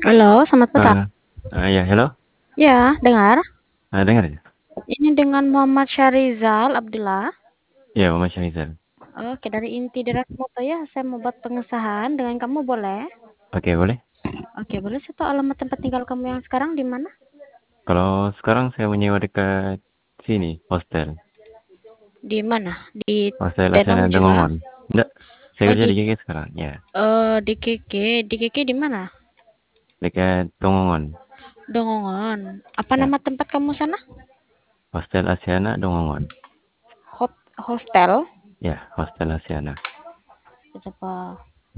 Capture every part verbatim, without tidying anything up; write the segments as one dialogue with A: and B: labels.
A: Halo, selamat petang.
B: Ah, ah, ya, halo.
A: Ya, dengar.
B: Ah, dengar ya?
A: Ini dengan Muhammad Syahrizal Abdullah.
B: Ya, Mama Syahizal.
A: Oke, dari inti Deras Moto ya, saya mau buat pengesahan dengan kamu boleh?
B: Oke, boleh.
A: Oke, boleh saya tahu alamat tempat tinggal kamu yang sekarang di mana?
B: Kalau sekarang saya menyewa dekat sini, hostel.
A: Di mana? Di
B: Hostel
A: Tenom
B: Asiana
A: juga?
B: Dengongon. Enggak, saya
A: Oh,
B: kerja
A: di
B: di G G sekarang. Ya,
A: eh di K K. Di K K di mana?
B: dekat Dongongon.
A: Dongongon. Apa
B: Ya,
A: nama tempat kamu sana?
B: Hostel Asiana Dongongon.
A: Hot hostel.
B: Ya, Hostel Asiana.
A: Apa?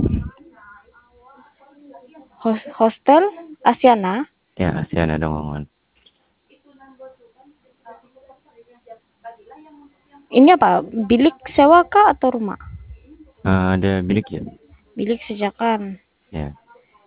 A: Hos- hostel Asiana.
B: Ya, Asiana Dongongon.
A: Ini apa? Bilik sewa kah atau rumah?
B: Ah, ada bilik ya?
A: Bilik sejakan.
B: Ya,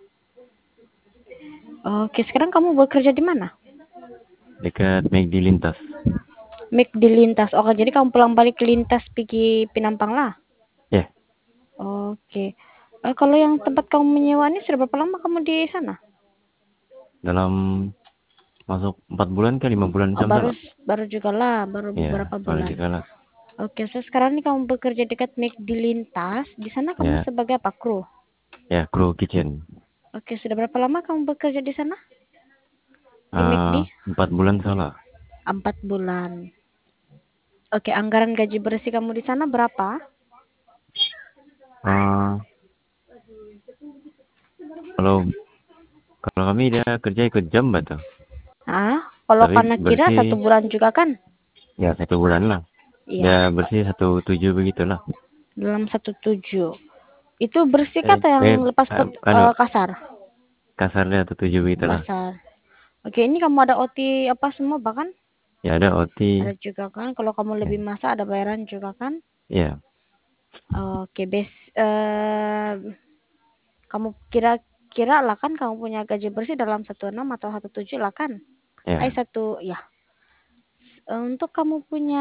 A: Oke, sekarang kamu bekerja di mana?
B: dekat McD Lintas.
A: Mik di lintas. Oke, jadi kamu pulang balik ke lintas pergi Pinampang lah.
B: Ya,
A: Oke. Eh, kalau yang tempat kamu menyewa ini sudah berapa lama kamu di sana?
B: dalam masuk empat bulan ke lima bulan
A: Oh,
B: macam
A: baru
B: salah.
A: baru juga lah, baru
B: Ya,
A: beberapa
B: baru
A: bulan.
B: juga lah.
A: Oke, so sekarang ini kamu bekerja dekat Mik di lintas. Di sana kamu
B: Ya,
A: sebagai apa? Kru.
B: ya, Crew Kitchen.
A: Oke, sudah berapa lama kamu bekerja di sana? Di McD?
B: Ah, empat bulan salah.
A: Empat bulan. Oke, anggaran gaji bersih kamu di sana berapa?
B: Ah, kalau Kalau kami dia kerja ikut jam batu.
A: Ah, kalau
B: Tapi
A: karena kira
B: bersih
A: satu bulan juga kan?
B: ya satu bulan lah.
A: Iya,
B: Dia bersih satu tujuh begitulah.
A: dalam satu tujuh. Itu bersih
B: Eh,
A: kata yang
B: eh
A: lepas
B: ah,
A: put,
B: anu
A: eh, kasar.
B: kasarnya satu tujuh begitulah.
A: Kasar. Oke, ini kamu ada O T apa semua bahkan?
B: Ya ada O T.
A: Ada juga kan? Kalau kamu
B: Ya,
A: lebih masa ada bayaran juga kan?
B: ya,
A: Oke, bes eh kamu kira-kira lah kan kamu punya gaji bersih dalam satu enam atau satu tujuh lah kan? Eh
B: ya,
A: satu ya. Eh, Untuk kamu punya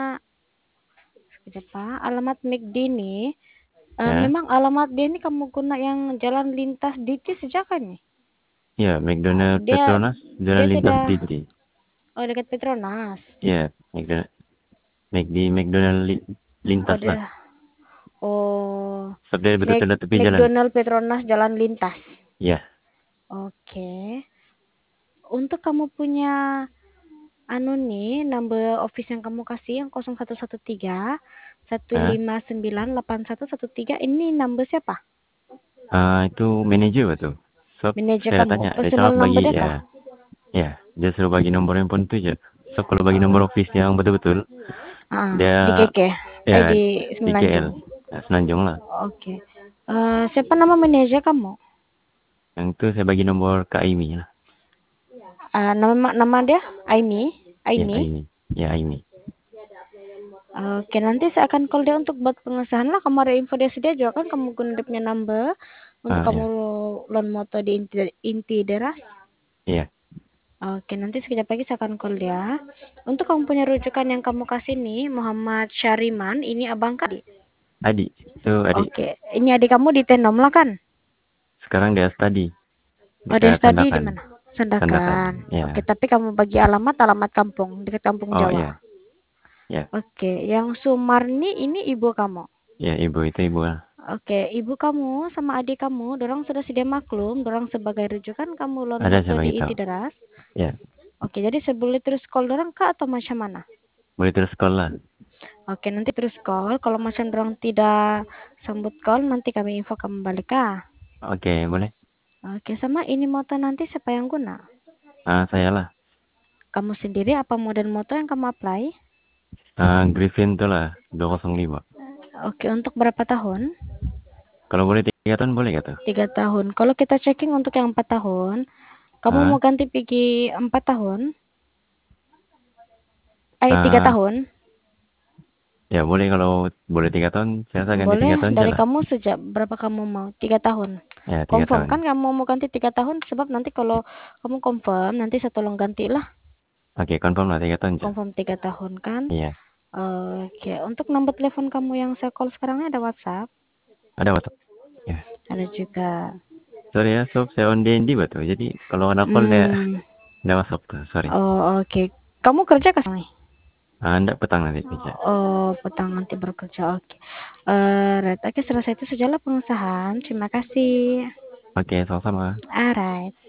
A: apa? Alamat McD ini eh,
B: ya,
A: memang alamat dia ini kamu guna yang jalan lintas D T sejak kan nih?
B: ya. McDonald
A: Dia
B: Petronas
A: dia
B: Jalan Lintas
A: sudah
B: D T.
A: oh dekat Petronas.
B: Ya, McDonald McD McDonald li-
A: Oh
B: lintas lah.
A: dia oh
B: Sebab
A: Mac
B: betul-betul tepi jalan.
A: McDonald Petronas Jalan Lintas.
B: Ya,
A: Oke. Untuk kamu punya anu nih, number office yang kamu kasih yang nol satu satu tiga satu
B: ah,
A: lima sembilan delapan satu satu tiga ini number siapa?
B: ah, itu manajer betul. Sob
A: Manajer
B: saya
A: kamu.
B: tanya, dia
A: Personal
B: cakap
A: number
B: bagi
A: dia
B: ya,
A: kah?
B: ya, dia suruh bagi nomor handphone tu je. So kalau bagi nomor office yang betul-betul,
A: Ah,
B: dia
A: di K K.
B: ya
A: Eh di
B: di K L,
A: Semenanjung.
B: ya, Senanjung lah.
A: Oke. Eh, siapa nama manajer kamu?
B: Yang itu saya bagi nomor ke Aimi lah.
A: Ah, nama nama dia Aini.
B: Ya
A: Aini.
B: Aimi, ya Aimi.
A: Oke, nanti saya akan call dia untuk buat pengesahan lah. Kamu ada info dia sedia juga kan? Kamu guna dia punya number untuk
B: Ah
A: kamu
B: ya,
A: loan moto di inti, inti deras.
B: ya
A: Oke, nanti sekejap lagi saya akan call dia. Untuk kamu punya rujukan yang kamu kasih nih, Muhammad Syariman, ini abang kak.
B: Adi, itu Adi.
A: Oke, ini adik kamu di Tenom lah kan?
B: Sekarang dia study
A: Oh, dia
B: dekat
A: tadi di
B: Sandakan,
A: mana?
B: Sandakan.
A: Sandakan. Oke,
B: Ya,
A: tapi kamu bagi alamat, alamat kampung, dekat kampung
B: oh
A: Jawa.
B: ya, ya,
A: Oke, yang Sumarni ini ibu kamu.
B: ya ibu itu ibu lah.
A: Oke, ibu kamu sama adik kamu, dorang sudah sedia maklum, dorang sebagai rujukan kamu loan
B: Ada
A: moto
B: saya
A: di
B: bagi
A: inti
B: tahu.
A: deras.
B: Ya,
A: Oke, jadi saya boleh terus call dorang kak atau macam mana?
B: boleh terus call lah.
A: Oke, nanti terus call. Kalau macam dorang tidak sambut call, nanti kami info kamu balik kak.
B: Oke, boleh.
A: Oke, sama ini moto nanti siapa yang guna?
B: Ah saya lah.
A: Kamu sendiri apa model moto yang kamu apply?
B: Ah Griffin tuh lah dua nol lima.
A: Oke, untuk berapa tahun?
B: Kalau boleh tiga tahun boleh gak tuh?
A: Tiga tahun. Kalau kita checking untuk yang empat tahun, kamu mau
B: Ah,
A: ganti pergi empat tahun? Eh, tiga
B: ah
A: tahun?
B: ya boleh kalau boleh tiga tahun, saya rasa ganti
A: Boleh.
B: tiga tahun aja
A: Dari
B: lah.
A: kamu sejak berapa kamu mau? Tiga tahun.
B: Ya tiga
A: Confirm
B: tahun.
A: kan kamu mau ganti tiga tahun? Sebab nanti kalau kamu confirm, nanti saya tolong gantilah.
B: Oke, confirm lah tiga tahun aja.
A: Confirm tiga tahun kan?
B: Iya,
A: Oke. Untuk nomor telepon kamu yang saya call sekarang ini ada WhatsApp?
B: ada WhatsApp. Ya,
A: Ada juga.
B: sorry ya, sob, saya on D N D betul. Jadi kalau anak call dia
A: Hmm.
B: nggak masuk tuh, sorry.
A: Oh, oke. Okay. Kamu kerja ke sini?
B: Ah, enggak, petang nanti kerja.
A: Oh, petang nanti bekerja. Oke. Okay. Uh, right. Oke, okay, selesai itu sajalah pengusahaan. Terima kasih.
B: Oke, okay, sama-sama.
A: Alright.